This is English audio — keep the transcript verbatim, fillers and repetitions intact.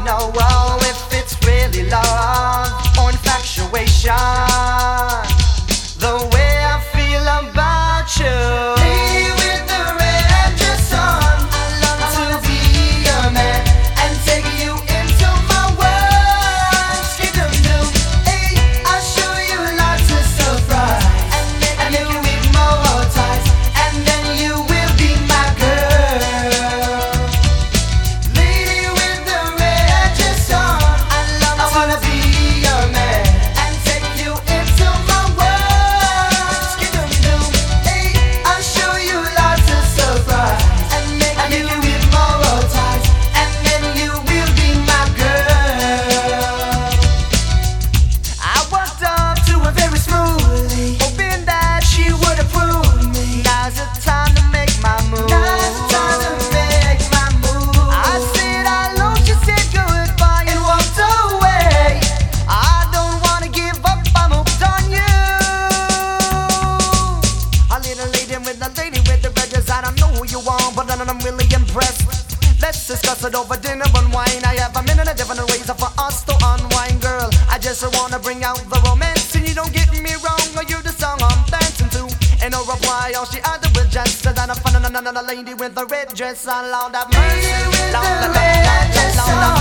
know oh, if it's really love or infatuation. The way I feel about you. Me with the red dress on. I love to be your man and take you into my world. Skip them new. Hey, I'll show you lots of surprise and make, and make you hypnotized, and then you will be my girl. Lady with the red dress on. I love I wanna be your man and take you into my world. Skip them new. Hey, I'll show you lots of surprise and make, and make you hypnotized, and then you will be my girl. I walked up to her very smoothly, hoping that she would approve me. Now's the time to make my move. Now's the time to make my move. I said hello, she said goodbye and walked away. I don't wanna give up, I'm hooked on you. A little lady with the lady with the red dress. I don't know who you are, but then I'm really impressed. Let's discuss it over dinner and wine. I have a million different ways for us to unwind, girl. I just wanna bring out the romance, and you don't get me wrong, or you're the song I'm dancing to. And no reply, all she added was just that I found another lady with the red dress on. Lord have mercy, Lord have mercy, Lord have mercy.